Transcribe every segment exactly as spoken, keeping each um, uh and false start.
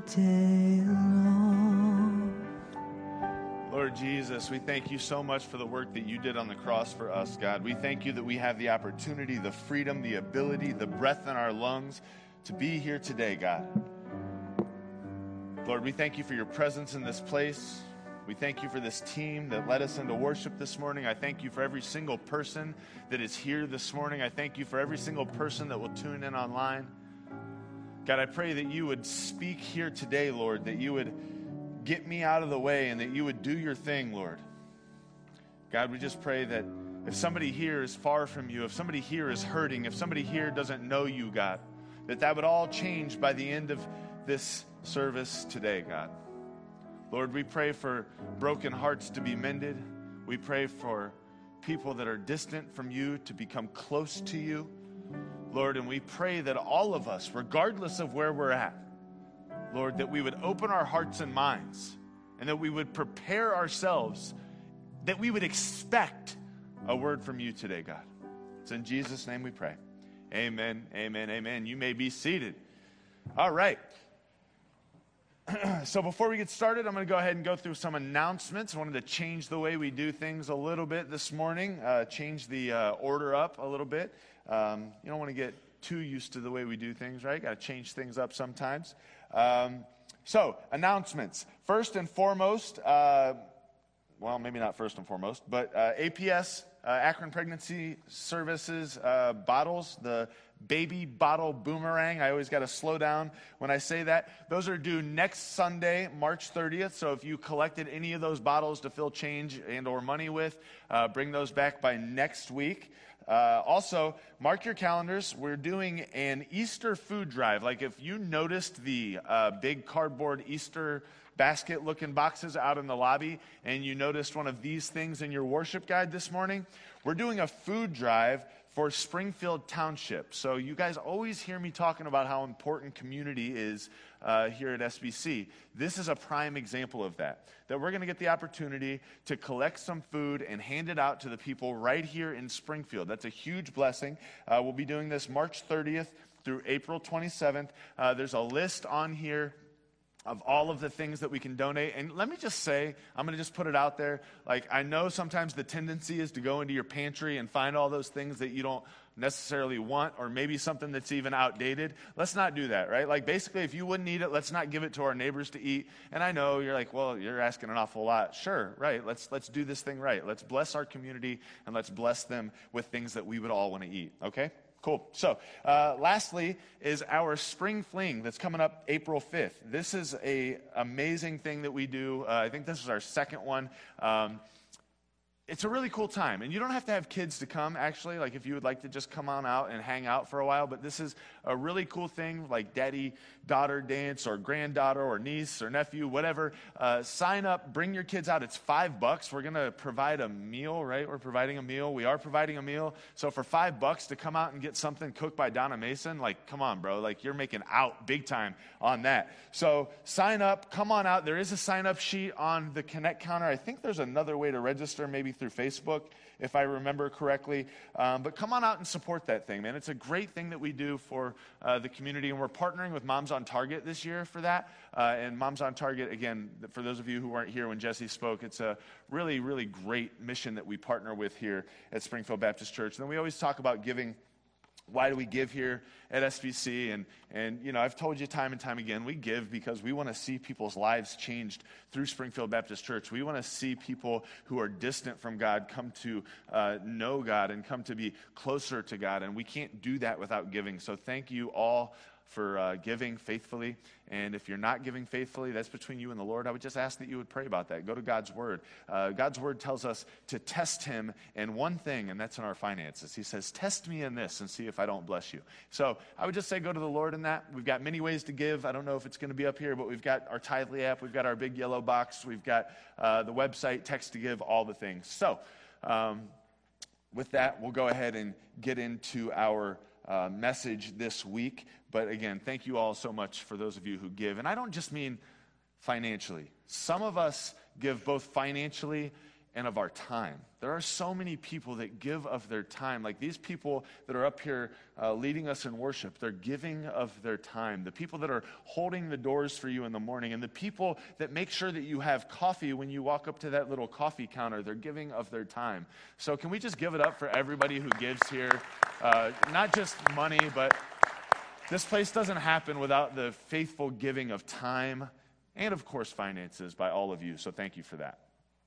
day long. Lord Jesus, we thank you so much for the work that you did on the cross for us, God. We thank you that we have the opportunity, the freedom, the ability, the breath in our lungs to be here today, God. Lord, we thank you for your presence in this place. We thank you for this team that led us into worship this morning. I thank you for every single person that is here this morning. I thank you for every single person that will tune in online. God, I pray that you would speak here today, Lord, that you would get me out of the way and that you would do your thing, Lord. God, we just pray that if somebody here is far from you, if somebody here is hurting, if somebody here doesn't know you, God, that that would all change by the end of this service today, God. Lord, we pray for broken hearts to be mended. We pray for people that are distant from you to become close to you, Lord, and we pray that all of us, regardless of where we're at, Lord, that we would open our hearts and minds and that we would prepare ourselves, that we would expect a word from you today, God. It's in Jesus' name we pray. Amen, amen, amen. You may be seated. All right. So before we get started, I'm going to go ahead and go through some announcements. I wanted to change the way we do things a little bit this morning, uh, change the uh, order up a little bit. Um, you don't want to get too used to the way we do things, right? Got to change things up sometimes. Um, so, announcements. First and foremost, uh, well, maybe not first and foremost, but uh, A P S, uh, Akron Pregnancy Services uh, bottles, the baby bottle boomerang. I always got to slow down when I say that. Those are due next Sunday, March thirtieth. So if you collected any of those bottles to fill change and or money with, uh, bring those back by next week. Uh, also, mark your calendars. We're doing an Easter food drive. Like if you noticed the uh, big cardboard Easter basket-looking boxes out in the lobby and you noticed one of these things in your worship guide this morning, we're doing a food drive for Springfield Township. So you guys always hear me talking about how important community is uh, here at S B C. This is a prime example of that, that we're going to get the opportunity to collect some food and hand it out to the people right here in Springfield. That's a huge blessing. Uh, we'll be doing this March thirtieth through April twenty-seventh. Uh, there's a list on here of all of the things that we can donate. And let me just say, I'm going to just put it out there. Like, I know sometimes the tendency is to go into your pantry and find all those things that you don't necessarily want, or maybe something that's even outdated. Let's not do that, right? Like, basically, if you wouldn't eat it, let's not give it to our neighbors to eat. And I know you're like, well, you're asking an awful lot. Sure, right. Let's let's do this thing right. Let's bless our community, and let's bless them with things that we would all want to eat, okay? Cool. So, uh, lastly is our Spring Fling that's coming up April fifth. This is a amazing thing that we do. Uh, I think this is our second one. Um, It's a really cool time, and you don't have to have kids to come, actually, like if you would like to just come on out and hang out for a while, but this is a really cool thing, like daddy-daughter dance or granddaughter or niece or nephew, whatever. Uh, sign up, bring your kids out. It's five bucks. We're going to provide a meal, right? We're providing a meal. We are providing a meal. So for five bucks to come out and get something cooked by Donna Mason, like, come on, bro. Like, you're making out big time on that. So sign up, come on out. There is a sign-up sheet on the Connect counter. I think there's another way to register, maybe through Facebook, if I remember correctly. Um, but come on out and support that thing, man. It's a great thing that we do for uh, the community, and we're partnering with Moms on Target this year for that. Uh, and Moms on Target, again, for those of you who weren't here when Jesse spoke, it's a really, really great mission that we partner with here at Springfield Baptist Church. And then we always talk about giving. Why do we give here at S B C? And, and, you know, I've told you time and time again, we give because we want to see people's lives changed through Springfield Baptist Church. We want to see people who are distant from God come to uh, know God and come to be closer to God. And we can't do that without giving. So thank you all for uh, giving faithfully. And if you're not giving faithfully, that's between you and the Lord. I would just ask that you would pray about that. Go to God's Word. Uh, God's Word tells us to test Him in one thing, and that's in our finances. He says, test me in this and see if I don't bless you. So I would just say go to the Lord in that. We've got many ways to give. I don't know if it's going to be up here, but we've got our Tithely app. We've got our big yellow box. We've got uh, the website, text to give, all the things. So um, with that, we'll go ahead and get into our Uh, message this week. But again, thank you all so much for those of you who give. And I don't just mean financially. Some of us give both financially and of our time. There are so many people that give of their time. Like these people that are up here uh, leading us in worship, they're giving of their time. The people that are holding the doors for you in the morning, and the people that make sure that you have coffee when you walk up to that little coffee counter, they're giving of their time. So can we just give it up for everybody who gives here? Uh, not just money, but this place doesn't happen without the faithful giving of time and, of course, finances by all of you. So thank you for that.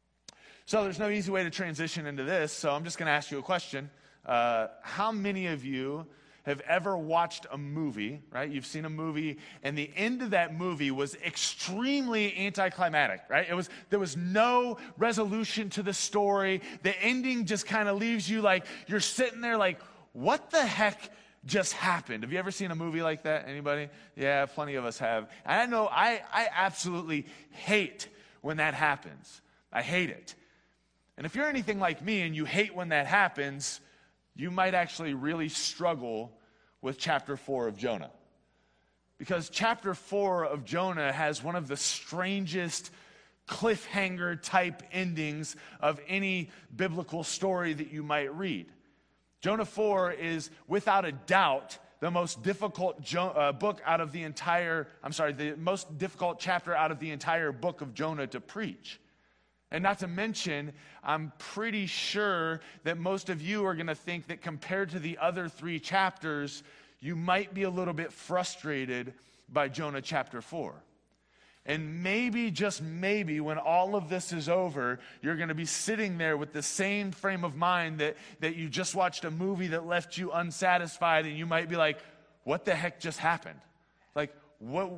So there's no easy way to transition into this, so I'm just going to ask you a question. Uh, how many of you have ever watched a movie, right? You've seen a movie, and the end of that movie was extremely anticlimactic, right? It was there was no resolution to the story. The ending just kind of leaves you like, you're sitting there like, what the heck just happened? Have you ever seen a movie like that? Anybody? Yeah, plenty of us have. And I know I, I absolutely hate when that happens. I hate it. And if you're anything like me and you hate when that happens, you might actually really struggle with chapter four of Jonah. Because chapter four of Jonah has one of the strangest cliffhanger type endings of any biblical story that you might read. Jonah four is without a doubt the most difficult jo- uh, book out of the entire, I'm sorry, the most difficult chapter out of the entire book of Jonah to preach. And not to mention, I'm pretty sure that most of you are going to think that compared to the other three chapters, you might be a little bit frustrated by Jonah chapter four. And maybe, just maybe, when all of this is over, you're going to be sitting there with the same frame of mind that, that you just watched a movie that left you unsatisfied, and you might be like, what the heck just happened? Like, what,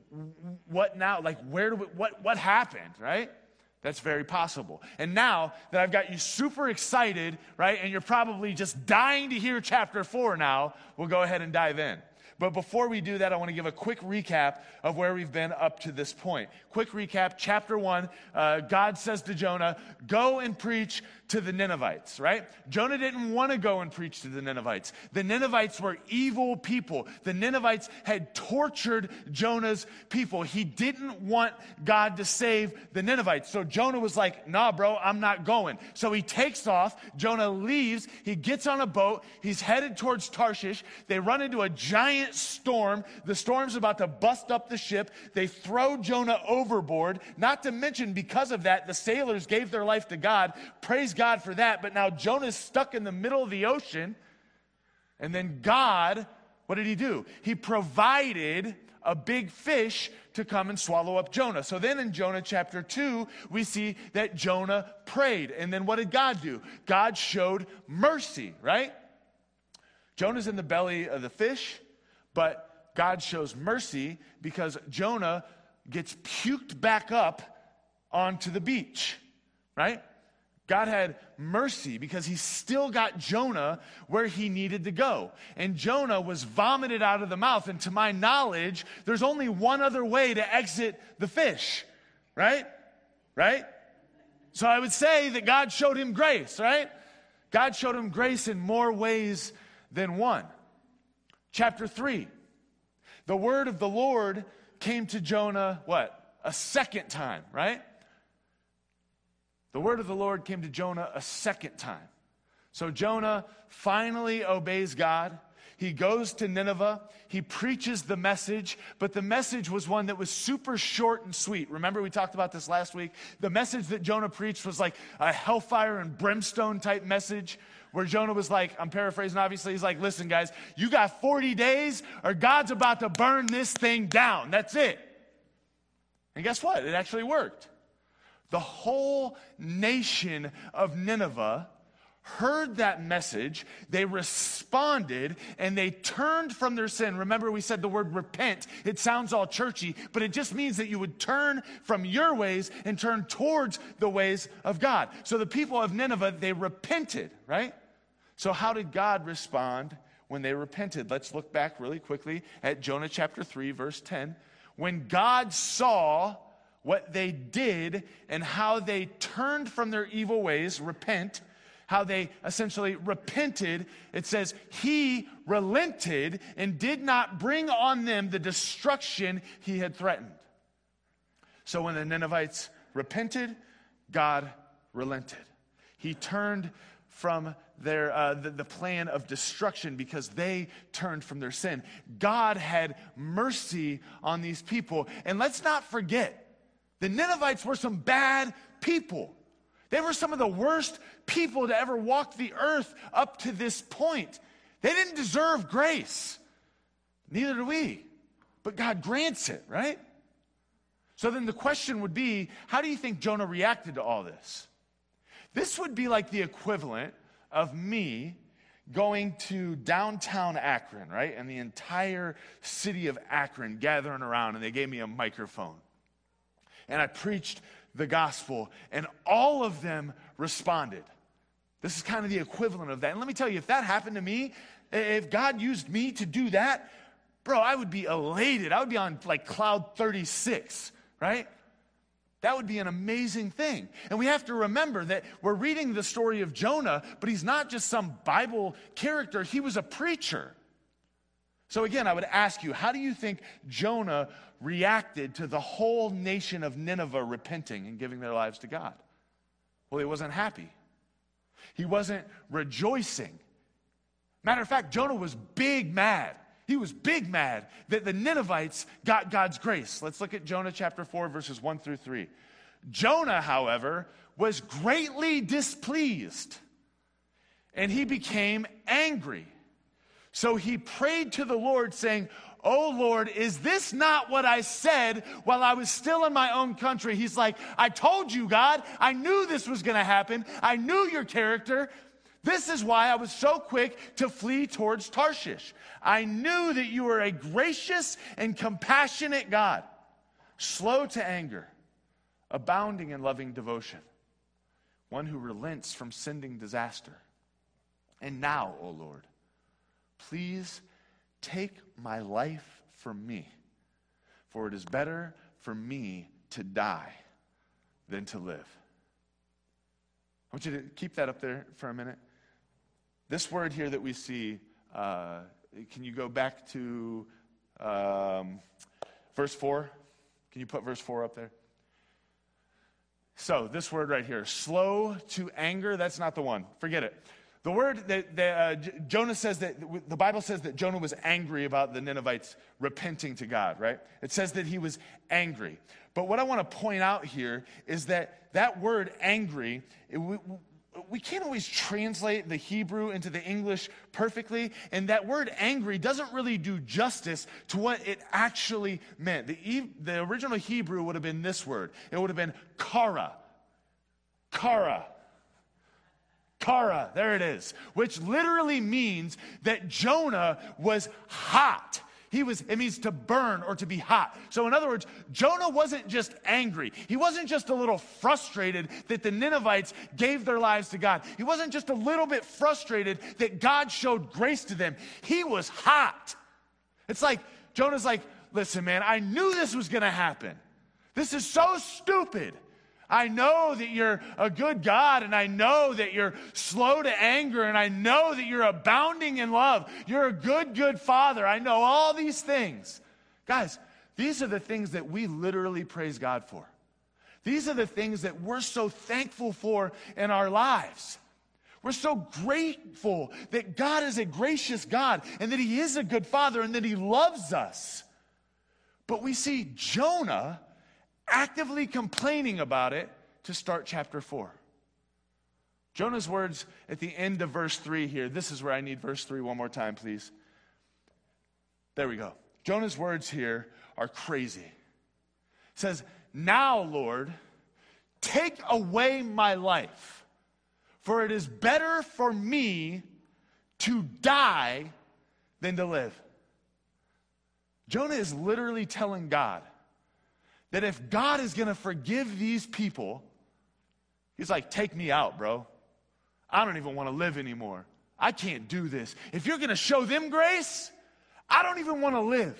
what now? Like, where do we, what, what happened, right? That's very possible. And now that I've got you super excited, right, and you're probably just dying to hear chapter four now, we'll go ahead and dive in. But before we do that, I want to give a quick recap of where we've been up to this point. Quick recap, chapter one, uh, God says to Jonah, go and preach to the Ninevites, right? Jonah didn't want to go and preach to the Ninevites. The Ninevites were evil people. The Ninevites had tortured Jonah's people. He didn't want God to save the Ninevites. So Jonah was like, nah, bro, I'm not going. So he takes off. Jonah leaves. He gets on a boat. He's headed towards Tarshish. They run into a giant storm. The storm's about to bust up the ship. They throw Jonah overboard. Not to mention, because of that, the sailors gave their life to God. Praise God for that. But now Jonah's stuck in the middle of the ocean. And then God, what did he do? He provided a big fish to come and swallow up Jonah. So then in Jonah chapter two, we see that Jonah prayed. And then what did God do? God showed mercy, right? Jonah's in the belly of the fish, but God shows mercy because Jonah gets puked back up onto the beach, right? God had mercy because he still got Jonah where he needed to go. And Jonah was vomited out of the mouth. And to my knowledge, there's only one other way to exit the fish, right? Right? So I would say that God showed him grace, right? God showed him grace in more ways than one. Chapter three, the word of the Lord came to Jonah, what? A second time, right? The word of the Lord came to Jonah a second time. So Jonah finally obeys God. He goes to Nineveh. He preaches the message, but the message was one that was super short and sweet. Remember, we talked about this last week? The message that Jonah preached was like a hellfire and brimstone type message, where Jonah was like, I'm paraphrasing obviously, he's like, listen guys, you got forty days or God's about to burn this thing down. That's it. And guess what? It actually worked. The whole nation of Nineveh heard that message, they responded, and they turned from their sin. Remember, we said the word repent. It sounds all churchy, but it just means that you would turn from your ways and turn towards the ways of God. So the people of Nineveh, they repented, right? So how did God respond when they repented? Let's look back really quickly at Jonah chapter three, verse ten. When God saw what they did and how they turned from their evil ways, repent, how they essentially repented, it says, he relented and did not bring on them the destruction he had threatened. So when the Ninevites repented, God relented. He turned from their uh, the, the plan of destruction because they turned from their sin. God had mercy on these people. And let's not forget, the Ninevites were some bad people. They were some of the worst people to ever walk the earth up to this point. They didn't deserve grace. Neither do we. But God grants it, right? So then the question would be, how do you think Jonah reacted to all this? This would be like the equivalent of me going to downtown Akron, right? And the entire city of Akron gathering around, and they gave me a microphone. And I preached the gospel, and all of them responded. This is kind of the equivalent of that. And let me tell you, if that happened to me, if God used me to do that, bro, I would be elated. I would be on like cloud thirty-six, right? That would be an amazing thing. And we have to remember that we're reading the story of Jonah, but he's not just some Bible character. He was a preacher. So again, I would ask you, how do you think Jonah reacted to the whole nation of Nineveh repenting and giving their lives to God? Well, he wasn't happy. He wasn't rejoicing. Matter of fact, Jonah was big mad. He was big mad that the Ninevites got God's grace. Let's look at Jonah chapter four, verses one through three. Jonah, however, was greatly displeased, and he became angry. So he prayed to the Lord, saying, "Oh Lord, is this not what I said while I was still in my own country?" He's like, I told you, God. I knew this was going to happen. I knew your character. This is why I was so quick to flee towards Tarshish. I knew that you were a gracious and compassionate God, slow to anger, abounding in loving devotion, one who relents from sending disaster. And now, O Lord, please take my life from me, for it is better for me to die than to live. I want you to keep that up there for a minute. This word here that we see, uh, can you go back to um, verse four? Can you put verse four up there? So this word right here, slow to anger, that's not the one. Forget it. The word that, that uh, Jonah says that, the Bible says that Jonah was angry about the Ninevites repenting to God, right? It says that he was angry. But what I want to point out here is that that word angry, it, we, we can't always translate the Hebrew into the English perfectly, and that word angry doesn't really do justice to what it actually meant. The, the original Hebrew would have been this word. It would have been kara. Kara. Kara, there it is, which literally means that Jonah was hot. He was, it means to burn or to be hot. So in other words, Jonah wasn't just angry. He wasn't just a little frustrated that the Ninevites gave their lives to God. He wasn't just a little bit frustrated that God showed grace to them. He was hot. It's like, Jonah's like, listen, man, I knew this was going to happen. This is so stupid. I know that you're a good God, and I know that you're slow to anger, and I know that you're abounding in love. You're a good, good Father. I know all these things. Guys, these are the things that we literally praise God for. These are the things that we're so thankful for in our lives. We're so grateful that God is a gracious God, and that He is a good Father, and that He loves us. But we see Jonah actively complaining about it to start chapter four. Jonah's words at the end of verse three here. This is where I need verse three one more time, please. There we go. Jonah's words here are crazy. It says, "Now, Lord, take away my life, for it is better for me to die than to live." Jonah is literally telling God that if God is going to forgive these people, He's like, take me out, bro. I don't even want to live anymore. I can't do this. If you're going to show them grace, I don't even want to live.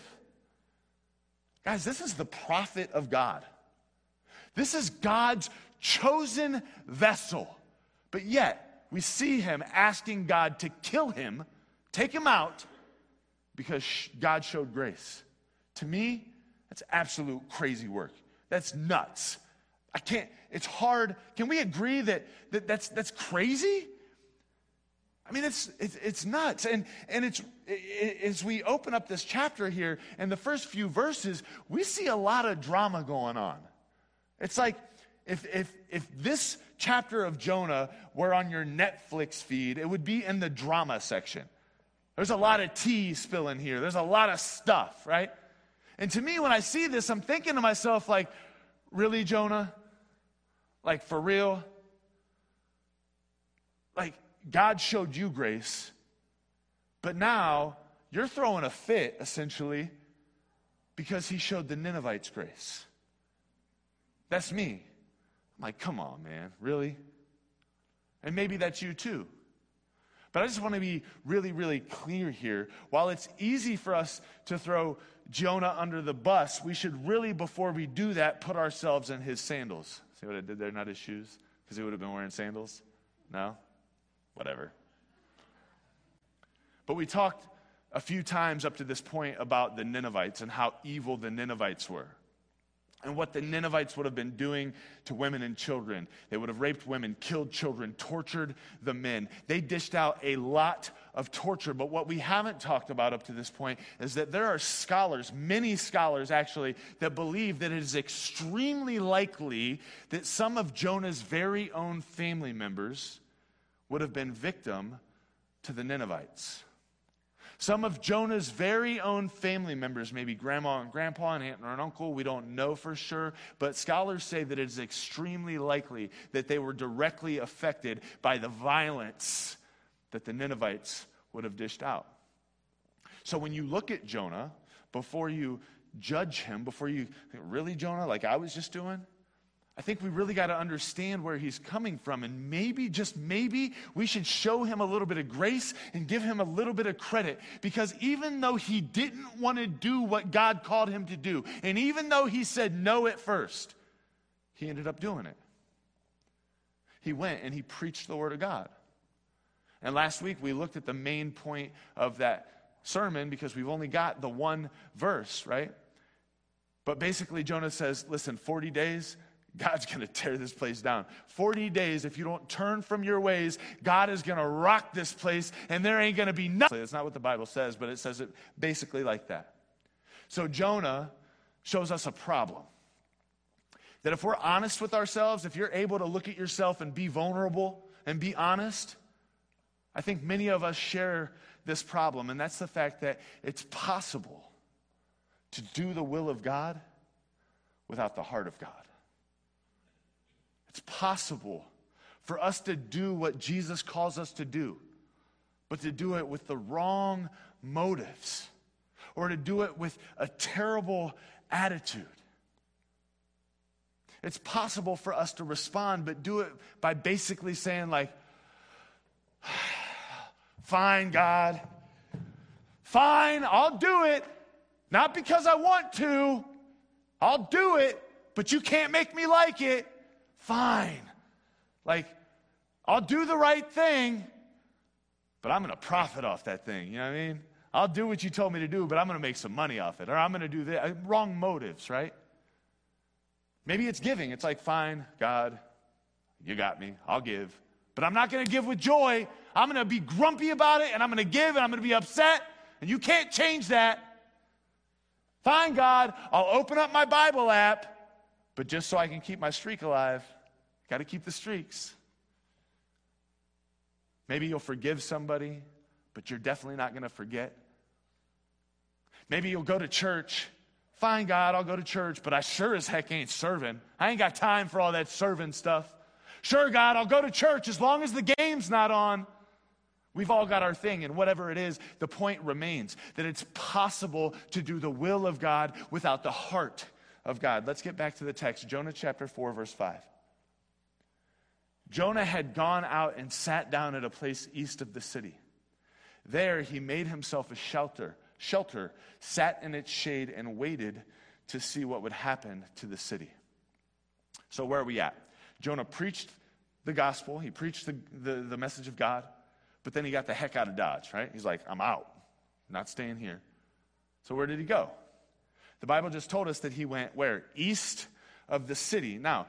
Guys, this is the prophet of God. This is God's chosen vessel. But yet, we see him asking God to kill him, take him out, because God showed grace. To me, that's absolute crazy work. That's nuts. I can't, it's hard. Can we agree that, that that's, that's crazy? I mean, it's, it's, it's nuts. And, and it's, it, as we open up this chapter here, in the first few verses, we see a lot of drama going on. It's like, if, if, if this chapter of Jonah were on your Netflix feed, it would be in the drama section. There's a lot of tea spilling here. There's a lot of stuff, right? And to me, when I see this, I'm thinking to myself, like, really, Jonah? Like, for real? Like, God showed you grace, but now you're throwing a fit, essentially, because he showed the Ninevites grace. That's me. I'm like, come on, man, really? And maybe that's you too. But I just want to be really, really clear here. While it's easy for us to throw Jonah under the bus, we should really, before we do that, put ourselves in his sandals. See what I did there? Not his shoes? Because he would have been wearing sandals? No? Whatever. But we talked a few times up to this point about the Ninevites and how evil the Ninevites were. And what the Ninevites would have been doing to women and children. They would have raped women, killed children, tortured the men. They dished out a lot of torture. But what we haven't talked about up to this point is that there are scholars, many scholars actually, that believe that it is extremely likely that some of Jonah's very own family members would have been victim to the Ninevites. Some of Jonah's very own family members, maybe grandma and grandpa, and aunt or an uncle, we don't know for sure, but scholars say that it is extremely likely that they were directly affected by the violence that the Ninevites would have dished out. So when you look at Jonah, before you judge him, before you think, really, Jonah, like I was just doing? I think we really got to understand where he's coming from, and maybe, just maybe, we should show him a little bit of grace and give him a little bit of credit, because even though he didn't want to do what God called him to do, and even though he said no at first, he ended up doing it. He went and he preached the word of God. And last week we looked at the main point of that sermon because we've only got the one verse, right? But basically Jonah says, listen, forty days, God's going to tear this place down. forty days, if you don't turn from your ways, God is going to rock this place, and there ain't going to be nothing. That's not what the Bible says, but it says it basically like that. So Jonah shows us a problem. That if we're honest with ourselves, if you're able to look at yourself and be vulnerable and be honest, I think many of us share this problem, and that's the fact that it's possible to do the will of God without the heart of God. It's possible for us to do what Jesus calls us to do, but to do it with the wrong motives, or to do it with a terrible attitude. It's possible for us to respond, but do it by basically saying like, fine, God, fine, I'll do it. Not because I want to, I'll do it, but you can't make me like it. Fine. Like, I'll do the right thing, but I'm going to profit off that thing. You know what I mean? I'll do what you told me to do, but I'm going to make some money off it. Or I'm going to do that. Wrong motives, right? Maybe it's giving. It's like, fine, God, you got me. I'll give. But I'm not going to give with joy. I'm going to be grumpy about it, and I'm going to give, and I'm going to be upset, and you can't change that. Fine, God, I'll open up my Bible app, but just so I can keep my streak alive. Got to keep the streaks. Maybe you'll forgive somebody, but you're definitely not going to forget. Maybe you'll go to church. Fine, God, I'll go to church, but I sure as heck ain't serving. I ain't got time for all that serving stuff. Sure, God, I'll go to church as long as the game's not on. We've all got our thing, and whatever it is, the point remains that it's possible to do the will of God without the heart of God. Let's get back to the text. Jonah chapter four, verse five. Jonah had gone out and sat down at a place east of the city. There he made himself a shelter, shelter, sat in its shade, and waited to see what would happen to the city. So where are we at? Jonah preached the gospel. He preached the, the, the message of God, but then he got the heck out of Dodge, right? He's like, I'm out. I'm not staying here. So where did he go? The Bible just told us that he went where? East of the city. Now,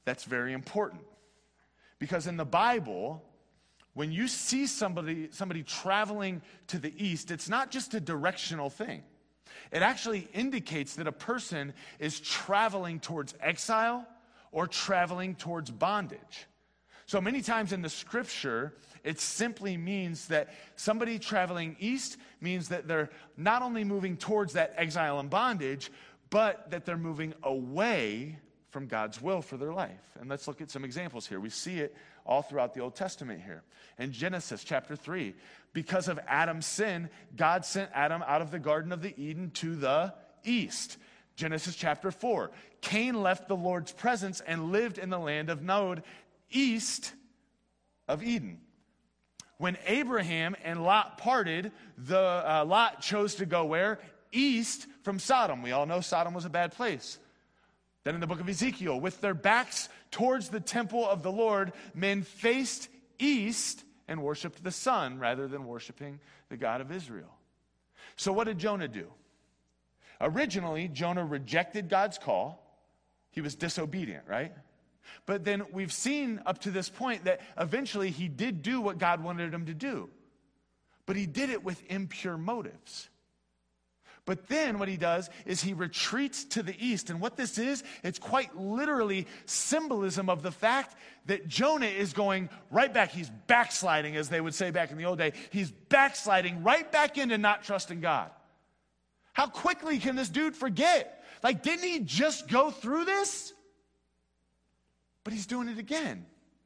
that's very important. Because in the Bible, when you see somebody, somebody traveling to the east, it's not just a directional thing. It actually indicates that a person is traveling towards exile or traveling towards bondage. So many times in the scripture, it simply means that somebody traveling east means that they're not only moving towards that exile and bondage, but that they're moving away from God's will for their life. And let's look at some examples here. We see it all throughout the Old Testament here. In Genesis chapter three, because of Adam's sin, God sent Adam out of the Garden of the Eden to the east. Genesis chapter four, Cain left the Lord's presence and lived in the land of Nod, east of Eden. When Abraham and Lot parted, the uh, Lot chose to go where? East from Sodom. We all know Sodom was a bad place. Then in the book of Ezekiel, with their backs towards the temple of the Lord, men faced east and worshiped the sun rather than worshiping the God of Israel. So what did Jonah do? Originally, Jonah rejected God's call. He was disobedient, right? But then we've seen up to this point that eventually he did do what God wanted him to do. But he did it with impure motives. But then what he does is he retreats to the east. And what this is, it's quite literally symbolism of the fact that Jonah is going right back. He's backsliding, as they would say back in the old day. He's backsliding right back into not trusting God. How quickly can this dude forget? Like, didn't he just go through this? But he's doing it again.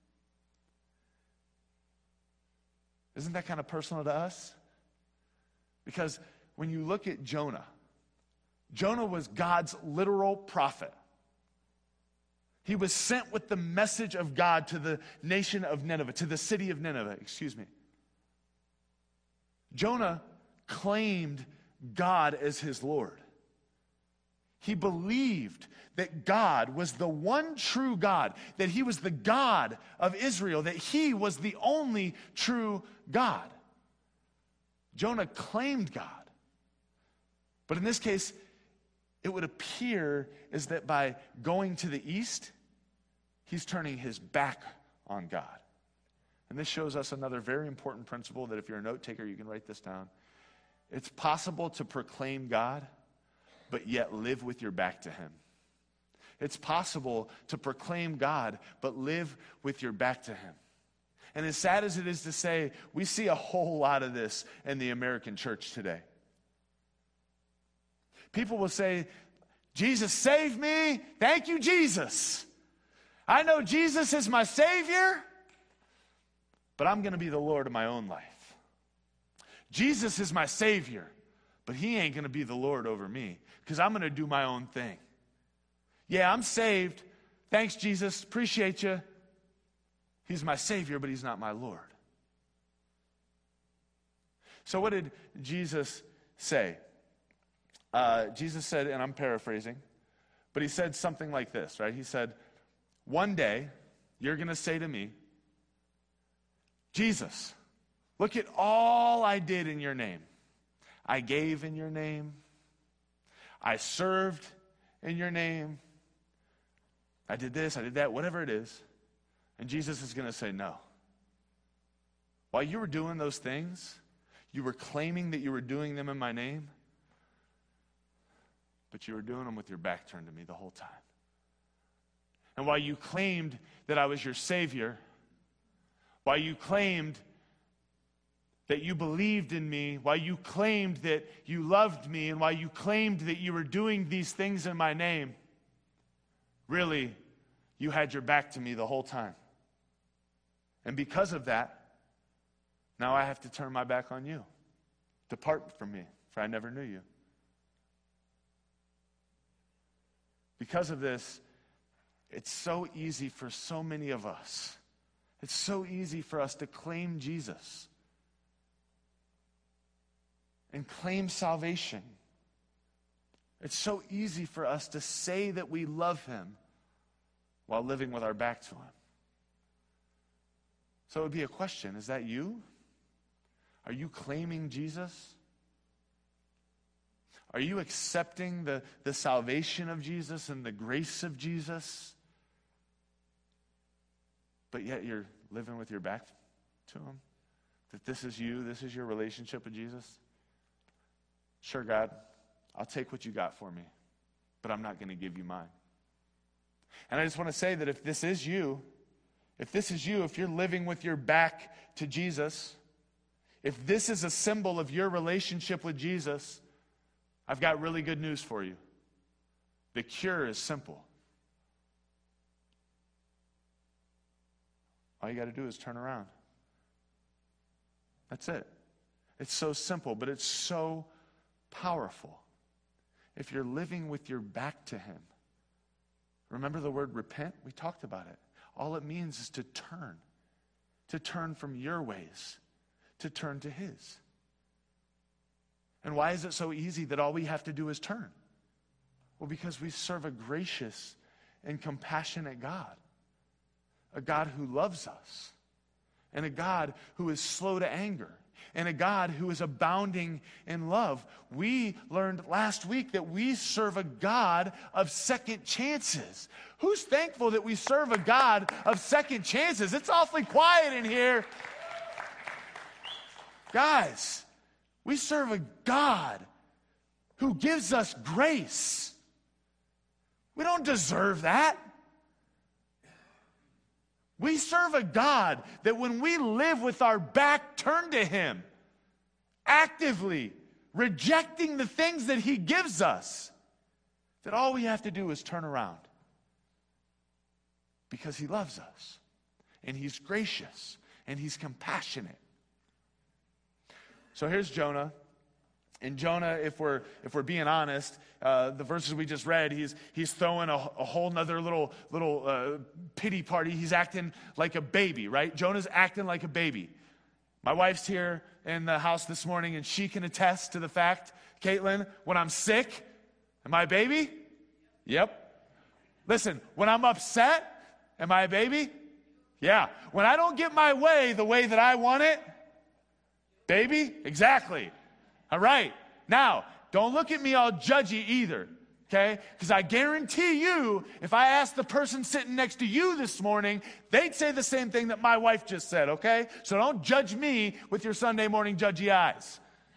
Isn't that kind of personal to us? Because when you look at Jonah, Jonah was God's literal prophet. He was sent with the message of God to the nation of Nineveh, to the city of Nineveh, excuse me. Jonah claimed God as his Lord. He believed that God was the one true God, that he was the God of Israel, that he was the only true God. Jonah claimed God. But in this case, it would appear is that by going to the east, he's turning his back on God. And this shows us another very important principle that if you're a note taker, you can write this down. It's possible to proclaim God, but yet live with your back to him. It's possible to proclaim God, but live with your back to him. And as sad as it is to say, we see a whole lot of this in the American church today. People will say, Jesus saved me. Thank you, Jesus. I know Jesus is my Savior, but I'm going to be the Lord of my own life. Jesus is my Savior, but he ain't going to be the Lord over me because I'm going to do my own thing. Yeah, I'm saved. Thanks, Jesus. Appreciate you. He's my Savior, but he's not my Lord. So what did Jesus say? Uh, Jesus said, and I'm paraphrasing, but he said something like this, right? He said, one day you're going to say to me, Jesus, look at all I did in your name. I gave in your name. I served in your name. I did this, I did that, whatever it is. And Jesus is going to say, no. While you were doing those things, you were claiming that you were doing them in my name, but you were doing them with your back turned to me the whole time. And while you claimed that I was your Savior, while you claimed that you believed in me, while you claimed that you loved me, and while you claimed that you were doing these things in my name, really, you had your back to me the whole time. And because of that, now I have to turn my back on you. Depart from me, for I never knew you. Because of this, it's so easy for so many of us. It's so easy for us to claim Jesus and claim salvation. It's so easy for us to say that we love him while living with our back to him. So it would be a question, is that you? Are you claiming Jesus? Are you accepting the, the salvation of Jesus and the grace of Jesus? but yet you're living with your back to him? That this is you, this is your relationship with Jesus? Sure, God, I'll take what you got for me, but I'm not going to give you mine. And I just want to say that if this is you, if this is you, if you're living with your back to Jesus, if this is a symbol of your relationship with Jesus, I've got really good news for you. The cure is simple. All you got to do is turn around. That's it. It's so simple, but it's so powerful. If you're living with your back to him, remember the word repent? We talked about it. All it means is to turn. To turn from your ways. To turn to his. And why is it so easy that all we have to do is turn? Well, because we serve a gracious and compassionate God. A God who loves us. And a God who is slow to anger. And a God who is abounding in love. We learned last week that we serve a God of second chances. Who's thankful that we serve a God of second chances? It's awfully quiet in here. Guys, we serve a God who gives us grace. We don't deserve that. We serve a God that when we live with our back turned to him, actively rejecting the things that he gives us, that all we have to do is turn around. Because he loves us. And he's gracious. And he's compassionate. So here's Jonah. And Jonah, if we're if we're being honest, uh, the verses we just read, he's he's throwing a, a whole nother little little uh, pity party. He's acting like a baby, right? Jonah's acting like a baby. My wife's here in the house this morning, and she can attest to the fact, Caitlin, when I'm sick, am I a baby? Yep. Listen, when I'm upset, am I a baby? Yeah. When I don't get my way the way that I want it, baby? Exactly. All right. Now, don't look at me all judgy either, okay? Because I guarantee you, if I asked the person sitting next to you this morning, they'd say the same thing that my wife just said, okay? So don't judge me with your Sunday morning judgy eyes.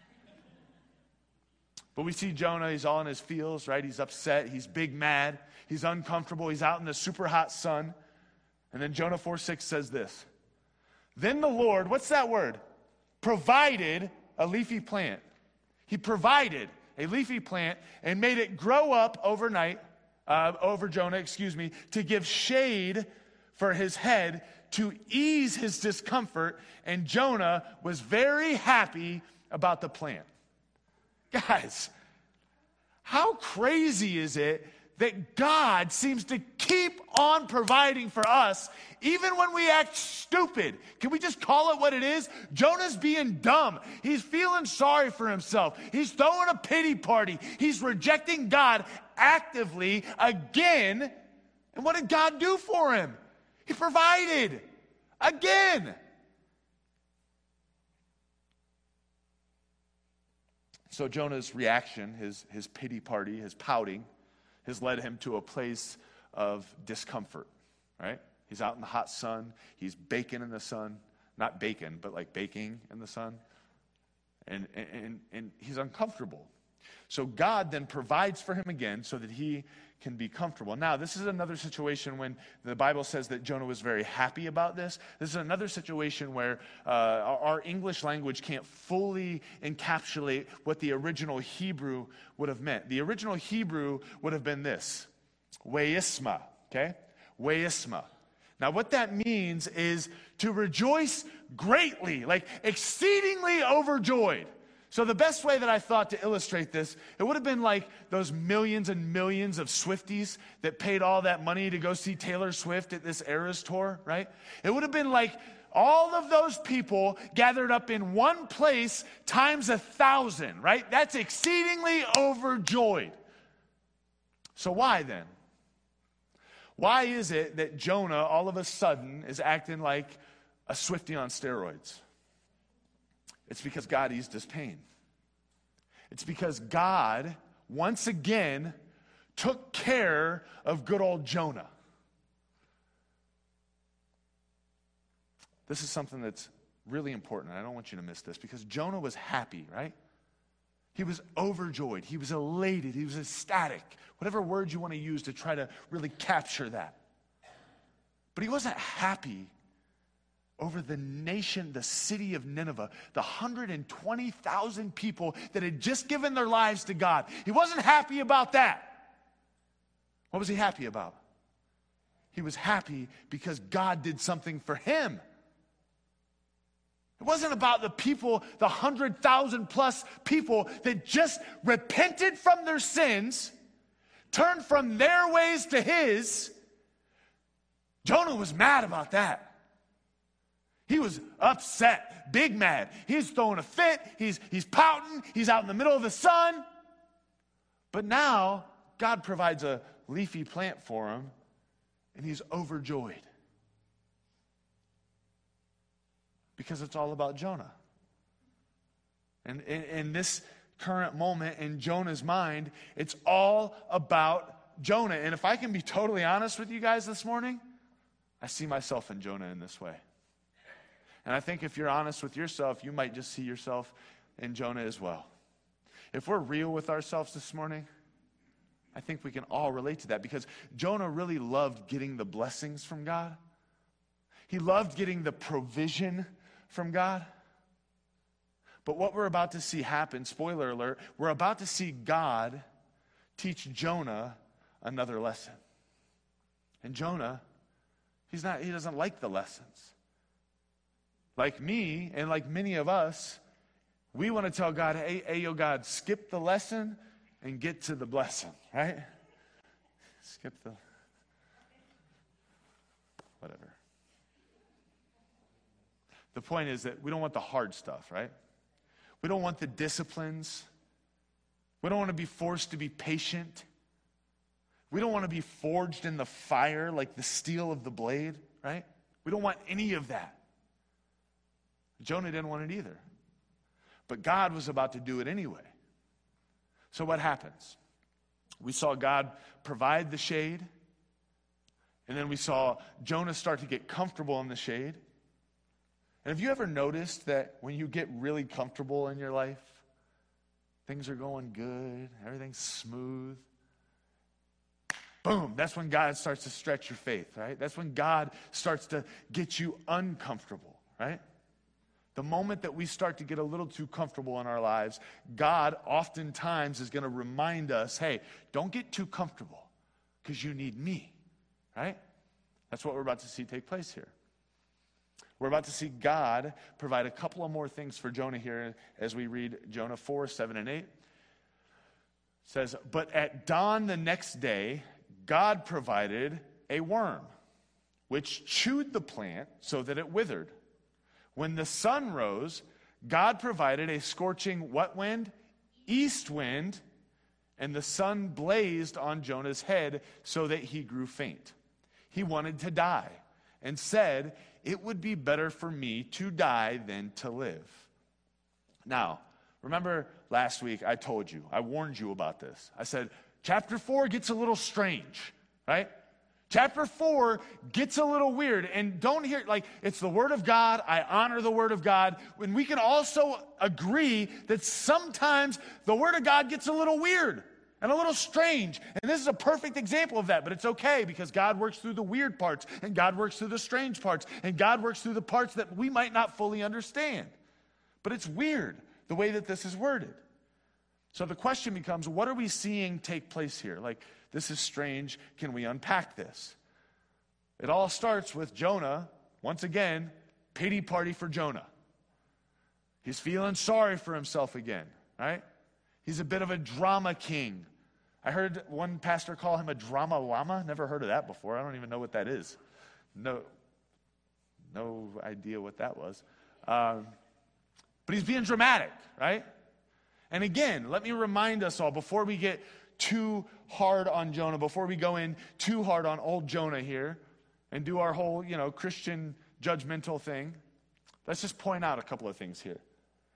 But we see Jonah, he's all in his feels, right? He's upset, he's big mad, he's uncomfortable, he's out in the super hot sun. And then Jonah four six says this. Then the Lord, what's that word? Provided a leafy plant. He provided a leafy plant and made it grow up overnight, uh, over Jonah, excuse me, to give shade for his head, to ease his discomfort. And Jonah was very happy about the plant. Guys, how crazy is it that God seems to keep on providing for us even when we act stupid? Can we just call it what it is? Jonah's being dumb. He's feeling sorry for himself. He's throwing a pity party. He's rejecting God actively again. And what did God do for him? He provided again. So Jonah's reaction, his, his pity party, his pouting, has led him to a place of discomfort, right? He's out in the hot sun. He's baking in the sun. Not bacon, but like baking in the sun. And, and, and he's uncomfortable. So God then provides for him again so that he can be comfortable. Now, this is another situation when the Bible says that Jonah was very happy about this. This is another situation where uh, our, our English language can't fully encapsulate what the original Hebrew would have meant. The original Hebrew would have been this, weisma, okay? Weisma. Now, what that means is to rejoice greatly, like exceedingly overjoyed. So the best way that I thought to illustrate this, it would have been like those millions and millions of Swifties that paid all that money to go see Taylor Swift at this Eras tour, right? It would have been like all of those people gathered up in one place times a thousand, right? That's exceedingly overjoyed. So why then? Why is it that Jonah all of a sudden is acting like a Swiftie on steroids? It's because God eased his pain. It's because God, once again, took care of good old Jonah. this is something that's really important. I don't want you to miss this, because Jonah was happy, right? He was overjoyed. He was elated. He was ecstatic. Whatever word you want to use to try to really capture that. But he wasn't happy over the nation, the city of Nineveh, the one hundred twenty thousand people that had just given their lives to God. He wasn't happy about that. What was he happy about? He was happy because God did something for him. It wasn't about the people, the one hundred thousand plus people that just repented from their sins, turned from their ways to his. Jonah was mad about that. He was upset, big mad. He's throwing a fit. He's, he's pouting. He's out in the middle of the sun. But now, God provides a leafy plant for him, and he's overjoyed. Because it's all about Jonah. And in, in this current moment in Jonah's mind, it's all about Jonah. And if I can be totally honest with you guys this morning, I see myself in Jonah in this way. And I think if you're honest with yourself, you might just see yourself in Jonah as well. If we're real with ourselves this morning, I think we can all relate to that, because Jonah really loved getting the blessings from God. He loved getting the provision from God. But what we're about to see happen, spoiler alert, we're about to see God teach Jonah another lesson. And Jonah, he's not, he doesn't like the lessons. Like me, and like many of us, we want to tell God, hey, hey, yo, God, skip the lesson and get to the blessing, right? Skip the, whatever. The point is that we don't want the hard stuff, right? We don't want the disciplines. We don't want to be forced to be patient. We don't want to be forged in the fire like the steel of the blade, right? We don't want any of that. Jonah didn't want it either. But God was about to do it anyway. So what happens? We saw God provide the shade, and then we saw Jonah start to get comfortable in the shade. And have you ever noticed that when you get really comfortable in your life, things are going good, everything's smooth? Boom, that's when God starts to stretch your faith, right? That's when God starts to get you uncomfortable, right? The moment that we start to get a little too comfortable in our lives, God oftentimes is going to remind us, hey, don't get too comfortable because you need me, right? That's what we're about to see take place here. We're about to see God provide a couple of more things for Jonah here as we read Jonah four, seven, and eight. It says, but at dawn the next day, God provided a worm, which chewed the plant so that it withered. When the sun rose, God provided a scorching what wind? East wind, and the sun blazed on Jonah's head so that he grew faint. He wanted to die and said, it would be better for me to die than to live. Now, remember last week I told you, I warned you about this. I said, chapter four gets a little strange, right? Chapter four gets a little weird, and don't hear, like, it's the Word of God. I honor the Word of God. And we can also agree that sometimes the Word of God gets a little weird and a little strange. And this is a perfect example of that, but it's okay because God works through the weird parts, and God works through the strange parts, and God works through the parts that we might not fully understand. But it's weird the way that this is worded. So the question becomes, what are we seeing take place here? Like, this is strange. Can we unpack this? It all starts with Jonah, once again, pity party for Jonah. He's feeling sorry for himself again, right? He's a bit of a drama king. I heard one pastor call him a drama llama. Never heard of that before. I don't even know what that is. No, no idea what that was. Um, but he's being dramatic, right? And again, let me remind us all, before we get too hard on Jonah, before we go in too hard on old Jonah here and do our whole, you know, Christian judgmental thing, let's just point out a couple of things here.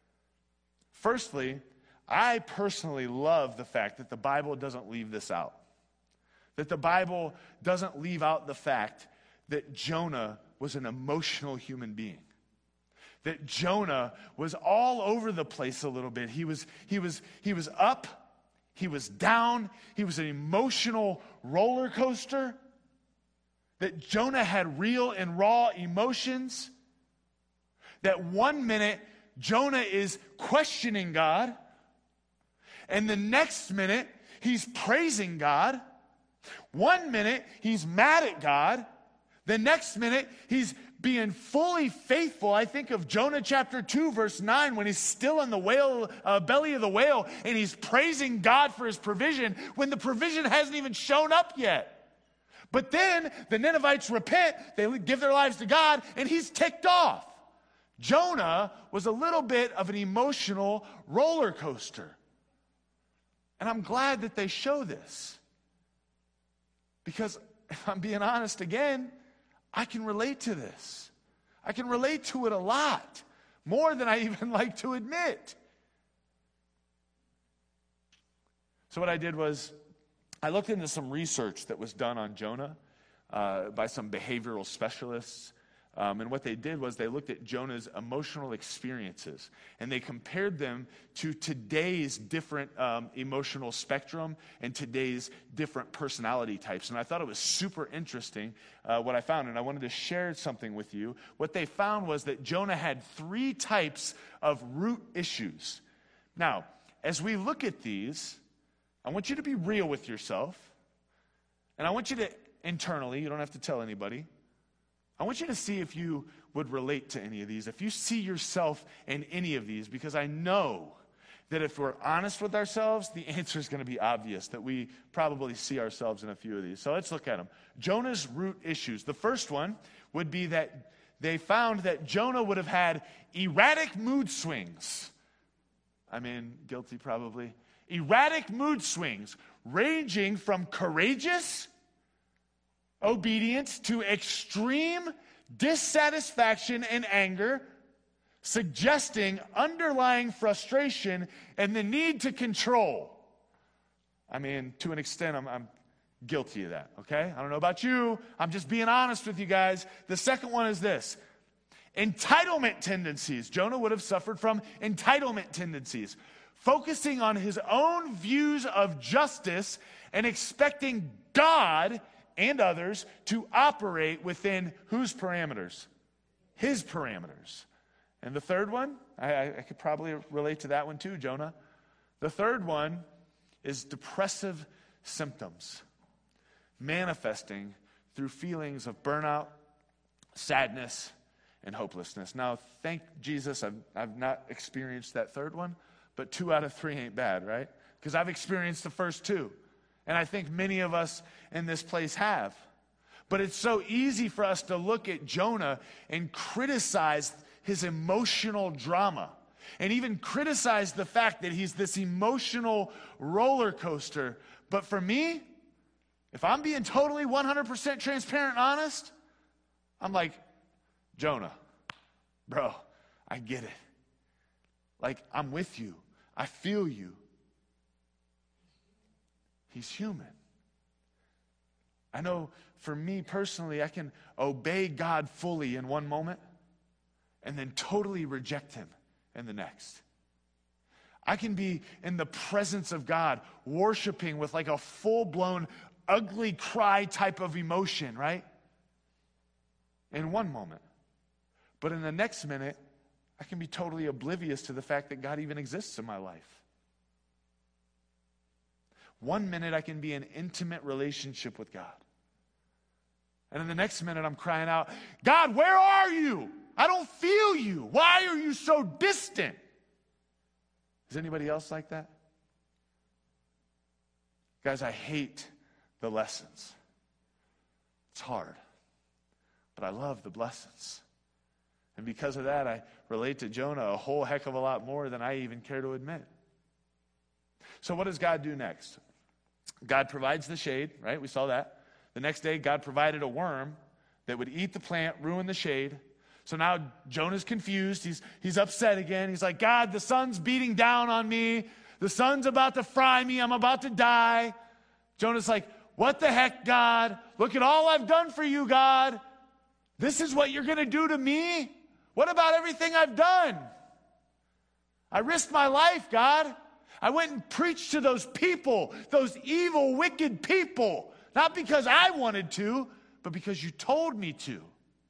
Firstly, I personally love the fact that the Bible doesn't leave this out. That the Bible doesn't leave out the fact that Jonah was an emotional human being. That Jonah was all over the place a little bit. He was, he was, he was up, he was down, he was an emotional roller coaster. That Jonah had real and raw emotions. That one minute, Jonah is questioning God, and the next minute, he's praising God. One minute, he's mad at God. The next minute, he's being fully faithful. I think of Jonah chapter two, verse nine, when he's still in the whale, uh, belly of the whale, and he's praising God for his provision when the provision hasn't even shown up yet. But then the Ninevites repent, they give their lives to God, and he's ticked off. Jonah was a little bit of an emotional roller coaster. And I'm glad that they show this. Because if I'm being honest again, I can relate to this. I can relate to it a lot, more than I even like to admit. So what I did was, I looked into some research that was done on Jonah uh, by some behavioral specialists. Um, and what they did was they looked at Jonah's emotional experiences, and they compared them to today's different um, emotional spectrum and today's different personality types. And I thought it was super interesting uh, what I found, and I wanted to share something with you. What they found was that Jonah had three types of root issues. Now, as we look at these, I want you to be real with yourself, and I want you to internally, you don't have to tell anybody, I want you to see if you would relate to any of these, if you see yourself in any of these, because I know that if we're honest with ourselves, the answer is going to be obvious, that we probably see ourselves in a few of these. So let's look at them. Jonah's root issues. The first one would be that they found that Jonah would have had erratic mood swings. I mean, guilty probably. Erratic mood swings, ranging from courageous obedience to extreme dissatisfaction and anger, suggesting underlying frustration and the need to control. I mean, to an extent, I'm, I'm guilty of that, okay? I don't know about you. I'm just being honest with you guys. The second one is this. Entitlement tendencies. Jonah would have suffered from entitlement tendencies, focusing on his own views of justice and expecting God and others to operate within whose parameters? His parameters. And the third one, I, I could probably relate to that one too, Jonah. The third one is depressive symptoms, manifesting through feelings of burnout, sadness, and hopelessness. Now, thank Jesus, I've, I've not experienced that third one, but two out of three ain't bad, right? Because I've experienced the first two. And I think many of us in this place have. But it's so easy for us to look at Jonah and criticize his emotional drama. And even criticize the fact that he's this emotional roller coaster. But for me, if I'm being totally one hundred percent transparent and honest, I'm like, Jonah, bro, I get it. Like, I'm with you. I feel you. He's human. I know for me personally, I can obey God fully in one moment and then totally reject him in the next. I can be in the presence of God, worshiping with like a full-blown, ugly cry type of emotion, right? In one moment. But in the next minute, I can be totally oblivious to the fact that God even exists in my life. One minute I can be in intimate relationship with God. And in the next minute I'm crying out, God, where are you? I don't feel you. Why are you so distant? Is anybody else like that? Guys, I hate the lessons. It's hard. But I love the blessings. And because of that, I relate to Jonah a whole heck of a lot more than I even care to admit. So what does God do next? God provides the shade, right? We saw that. The next day, God provided a worm that would eat the plant, ruin the shade. So now Jonah's confused. He's, he's upset again. He's like, God, the sun's beating down on me. The sun's about to fry me. I'm about to die. Jonah's like, what the heck, God? Look at all I've done for you, God. This is what you're going to do to me? What about everything I've done? I risked my life, God. I went and preached to those people, those evil, wicked people, not because I wanted to, but because you told me to.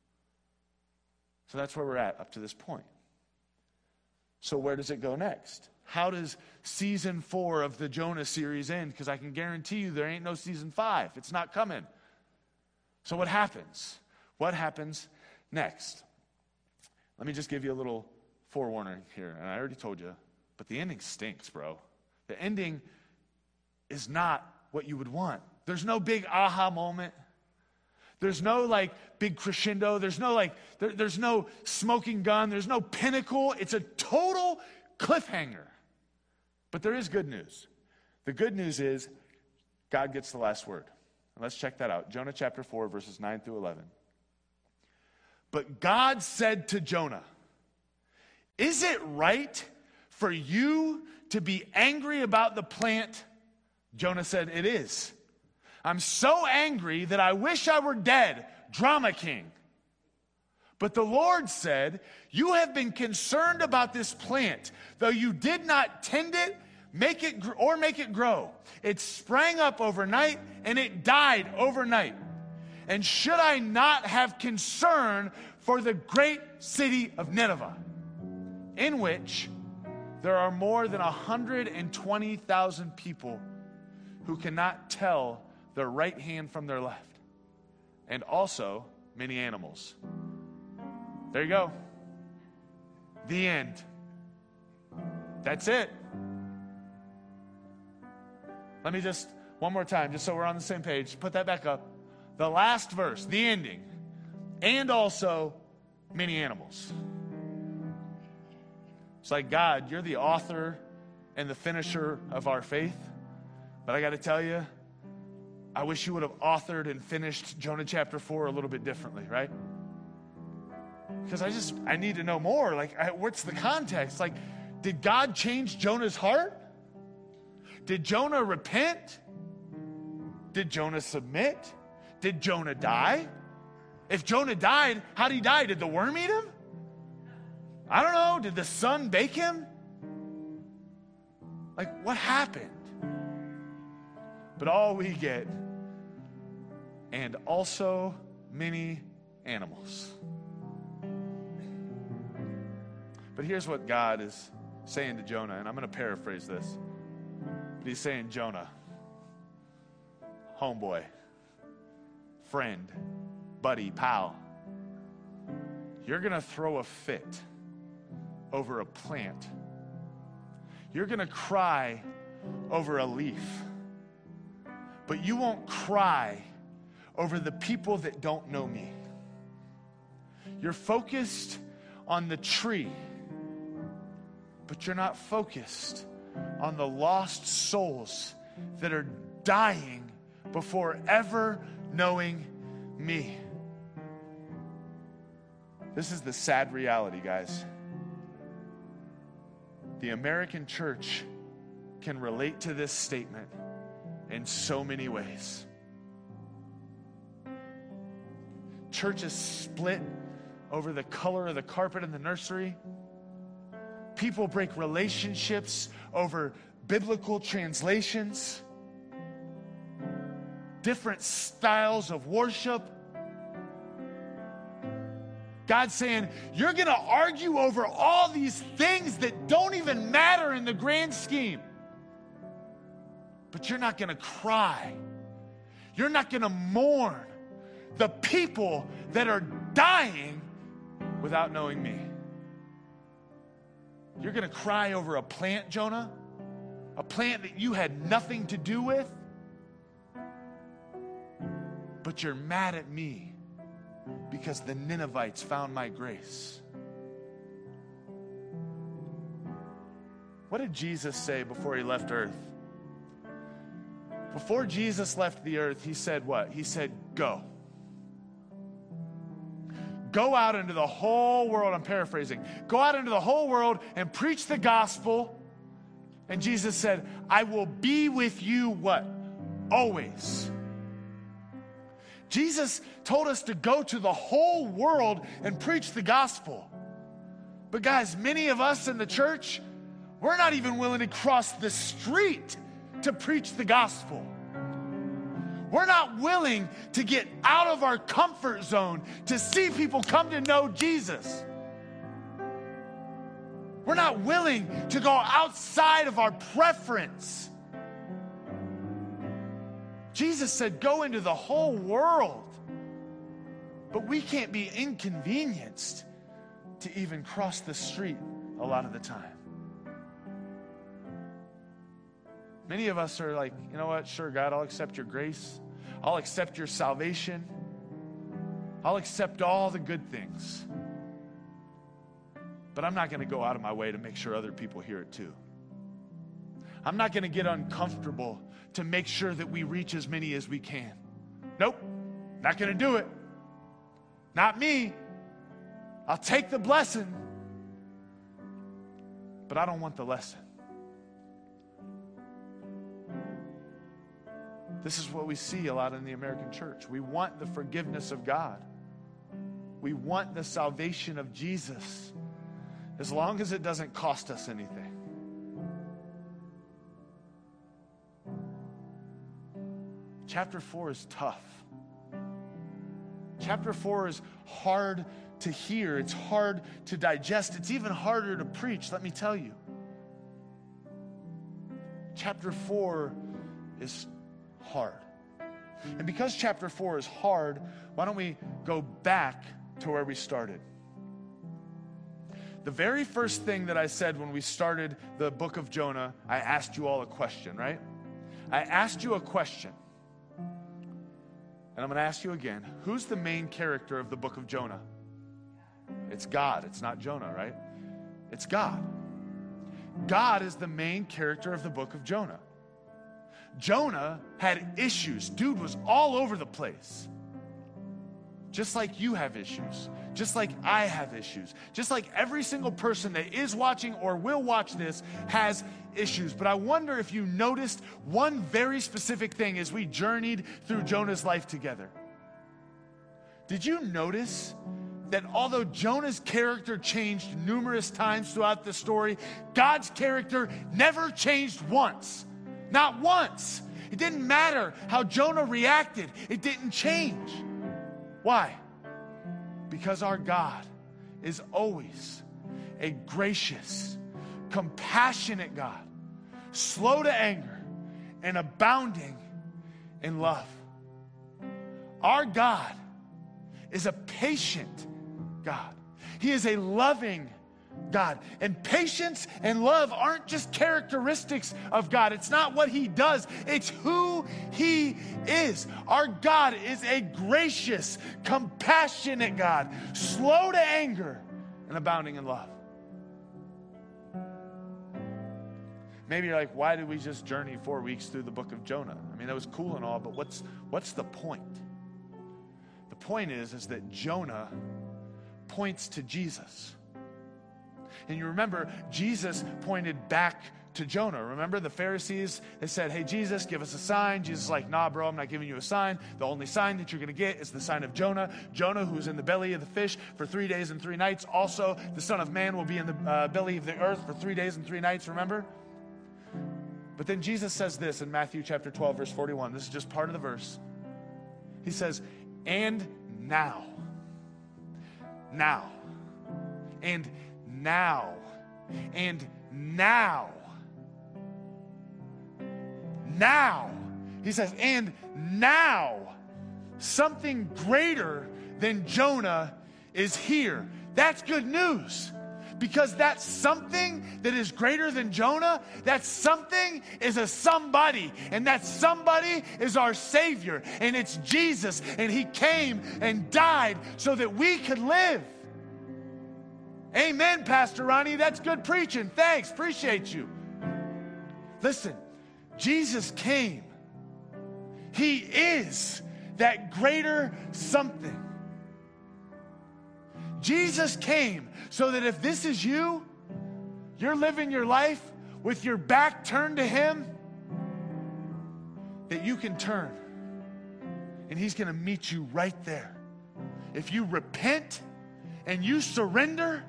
So that's where we're at up to this point. So where does it go next? How does season four of the Jonah series end? Because I can guarantee you there ain't no season five. It's not coming. So what happens? What happens next? Let me just give you a little forewarning here. And I already told you, but the ending stinks, bro. The ending is not what you would want. There's no big aha moment. There's no like big crescendo. There's no like, there, there's no smoking gun. There's no pinnacle. It's a total cliffhanger. But there is good news. The good news is God gets the last word. And let's check that out. Jonah chapter four, verses nine through eleven. But God said to Jonah, is it right for you to be angry about the plant? Jonah said, it is. I'm so angry that I wish I were dead, drama king. But the Lord said, you have been concerned about this plant, though you did not tend it, make it gr- or make it grow. It sprang up overnight and it died overnight. And should I not have concern for the great city of Nineveh, in which there are more than one hundred twenty thousand people who cannot tell their right hand from their left, and also many animals. There you go. The end. That's it. Let me just, one more time, just so we're on the same page, put that back up. The last verse, the ending, and also many animals. It's like, God, you're the author and the finisher of our faith, but I got to tell you, I wish you would have authored and finished Jonah chapter four a little bit differently, right? Because I just, I need to know more. Like, I, what's the context? Like, did God change Jonah's heart? Did Jonah repent? Did Jonah submit? Did Jonah die? If Jonah died, how did he die? Did the worm eat him? I don't know. Did the sun bake him? Like, what happened? But all we get, and also many animals. But here's what God is saying to Jonah, and I'm going to paraphrase this. But he's saying, Jonah, homeboy, friend, buddy, pal, you're going to throw a fit over a plant. You're going to cry over a leaf. But you won't cry over the people that don't know me. You're focused on the tree, but you're not focused on the lost souls that are dying before ever knowing me. This is the sad reality, guys. The American church can relate to this statement in so many ways. Church is split over the color of the carpet in the nursery. People break relationships over biblical translations, different styles of worship. God's saying, you're going to argue over all these things that don't even matter in the grand scheme. But you're not going to cry. You're not going to mourn the people that are dying without knowing me. You're going to cry over a plant, Jonah, a plant that you had nothing to do with, but you're mad at me because the Ninevites found my grace. What did Jesus say before he left earth? Before Jesus left the earth, he said what? He said, go. Go out into the whole world. I'm paraphrasing. Go out into the whole world and preach the gospel. And Jesus said, I will be with you what? Always. Jesus told us to go to the whole world and preach the gospel. But guys, many of us in the church, we're not even willing to cross the street to preach the gospel. We're not willing to get out of our comfort zone to see people come to know Jesus. We're not willing to go outside of our preference. Jesus said, go into the whole world. But we can't be inconvenienced to even cross the street a lot of the time. Many of us are like, you know what? Sure, God, I'll accept your grace. I'll accept your salvation. I'll accept all the good things. But I'm not going to go out of my way to make sure other people hear it too. I'm not going to get uncomfortable to make sure that we reach as many as we can. Nope, not going to do it. Not me. I'll take the blessing, but I don't want the lesson. This is what we see a lot in the American church. We want the forgiveness of God. We want the salvation of Jesus, as long as it doesn't cost us anything. Chapter four is tough. Chapter four is hard to hear. It's hard to digest. It's even harder to preach, let me tell you. Chapter four is hard. And because chapter four is hard, why don't we go back to where we started? The very first thing that I said when we started the book of Jonah, I asked you all a question, right? I asked you a question. And I'm going to ask you again. Who's the main character of the book of Jonah? It's God. It's not Jonah, right? It's God. God is the main character of the book of Jonah. Jonah had issues. Dude was all over the place. Just like you have issues. Just like I have issues. Just like every single person that is watching or will watch this has issues. But I wonder if you noticed one very specific thing as we journeyed through Jonah's life together. Did you notice that although Jonah's character changed numerous times throughout the story, God's character never changed once? Not once. It didn't matter how Jonah reacted. It didn't change. Why? Because our God is always a gracious, compassionate God, slow to anger, and abounding in love. Our God is a patient God. He is a loving God. And patience and love aren't just characteristics of God. It's not what He does. It's who He is. Our God is a gracious, compassionate God, slow to anger and abounding in love. Maybe you're like, why did we just journey four weeks through the book of Jonah? I mean, that was cool and all, but what's what's the point? The point is, is that Jonah points to Jesus. And you remember, Jesus pointed back to Jonah. Remember the Pharisees, they said, hey, Jesus, give us a sign. Jesus is like, nah, bro, I'm not giving you a sign. The only sign that you're going to get is the sign of Jonah. Jonah, who's in the belly of the fish for three days and three nights. Also, the Son of Man will be in the uh, belly of the earth for three days and three nights, remember? But then Jesus says this in Matthew chapter twelve, verse forty-one. This is just part of the verse. He says, and now, now, and now, and now, now, he says, and now, something greater than Jonah is here. That's good news. Because that something that is greater than Jonah, that something is a somebody. And that somebody is our Savior. And it's Jesus. And He came and died so that we could live. Amen, Pastor Ronnie. That's good preaching. Thanks. Appreciate you. Listen, Jesus came. He is that greater something. Jesus came so that if this is you, you're living your life with your back turned to Him, that you can turn And he's going to meet you right there. If you repent and you surrender,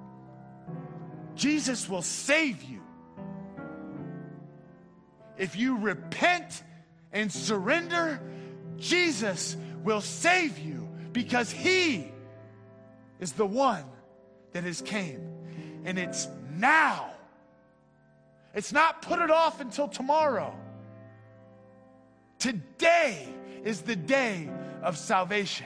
Jesus will save you. If you repent and surrender, Jesus will save you, because he is the one that has came. And it's now. It's not put it off until tomorrow. Today is the day of salvation.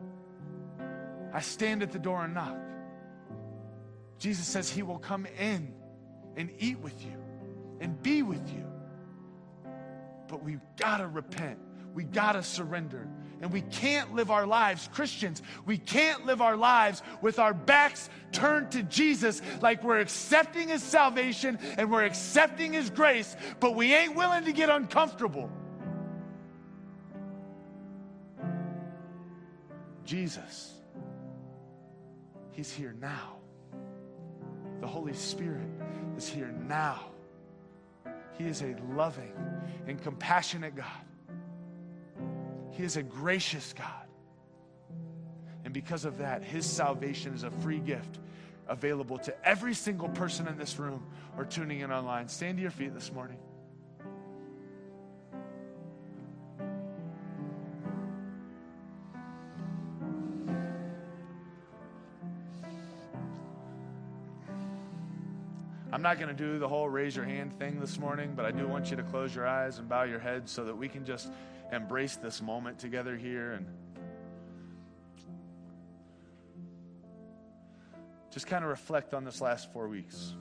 I stand at the door and knock. Jesus says he will come in and eat with you and be with you. But we've got to repent. We got to surrender. And we can't live our lives, Christians, we can't live our lives with our backs turned to Jesus, like we're accepting his salvation and we're accepting his grace, but we ain't willing to get uncomfortable. Jesus, he's here now. The Holy Spirit is here now. He is a loving and compassionate God. He is a gracious God. And because of that, his salvation is a free gift available to every single person in this room or tuning in online. Stand to your feet this morning. I'm not going to do the whole raise your hand thing this morning, but I do want you to close your eyes and bow your head so that we can just embrace this moment together here and just kind of reflect on this last four weeks.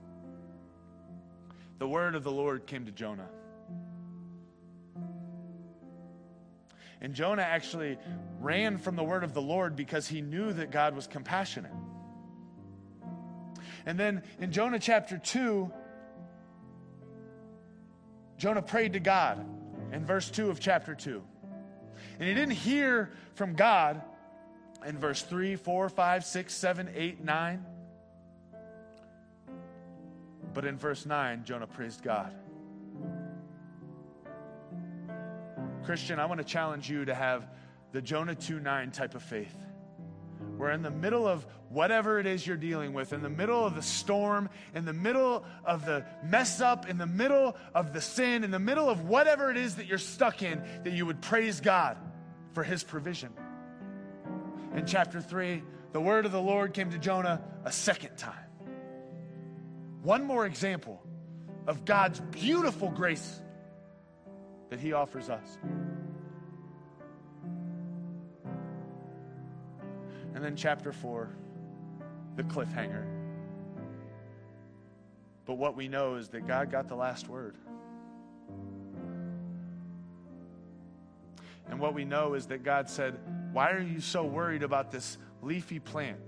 The word of the Lord came to Jonah. And Jonah actually ran from the word of the Lord because he knew that God was compassionate. And then in Jonah chapter two, Jonah prayed to God in verse two of chapter two. And he didn't hear from God in verse three, four, five, six, seven, eight, nine. But in verse nine, Jonah praised God. Christian, I want to challenge you to have the Jonah two nine type of faith. We're in the middle of whatever it is you're dealing with, in the middle of the storm, in the middle of the mess up, in the middle of the sin, in the middle of whatever it is that you're stuck in, that you would praise God for his provision. In chapter three, the word of the Lord came to Jonah a second time. One more example of God's beautiful grace that he offers us. And then chapter four, the cliffhanger. But what we know is that God got the last word. And what we know is that God said, why are you so worried about this leafy plant?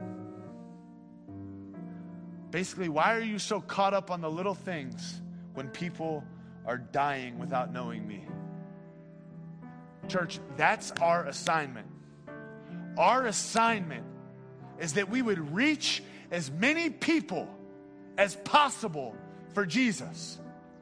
Basically, why are you so caught up on the little things when people are dying without knowing me? Church, that's our assignment. Our assignment is that we would reach as many people as possible for Jesus.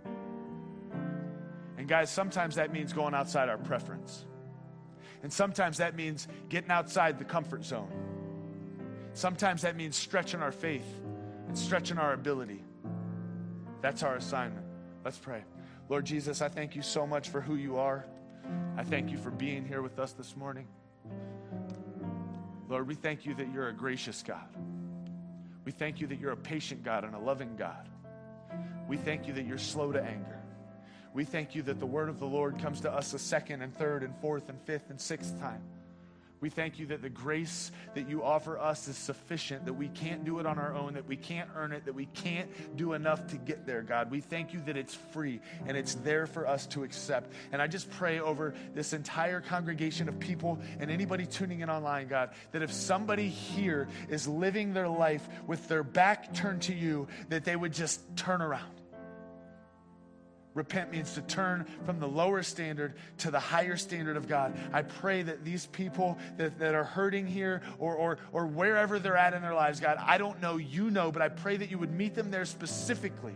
And guys, sometimes that means going outside our preference. And sometimes that means getting outside the comfort zone. Sometimes that means stretching our faith and stretching our ability. That's our assignment. Let's pray. Lord Jesus, I thank you so much for who you are. I thank you for being here with us this morning. Lord, we thank you that you're a gracious God. We thank you that you're a patient God and a loving God. We thank you that you're slow to anger. We thank you that the word of the Lord comes to us a second and third and fourth and fifth and sixth time. We thank you that the grace that you offer us is sufficient, that we can't do it on our own, that we can't earn it, that we can't do enough to get there, God. We thank you that it's free and it's there for us to accept. And I just pray over this entire congregation of people and anybody tuning in online, God, that if somebody here is living their life with their back turned to you, that they would just turn around. Repent means to turn from the lower standard to the higher standard of God. I pray that these people that, that are hurting here or, or, or wherever they're at in their lives, God, I don't know, you know, but I pray that you would meet them there specifically.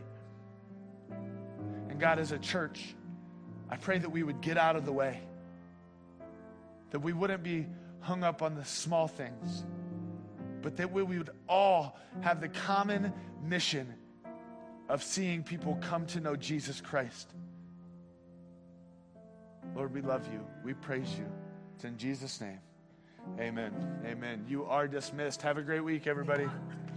And God, as a church, I pray that we would get out of the way. that we wouldn't be hung up on the small things, but that we would all have the common mission of seeing people come to know Jesus Christ. Lord, we love you. We praise you. It's in Jesus' name. Amen. Amen. You are dismissed. Have a great week, everybody.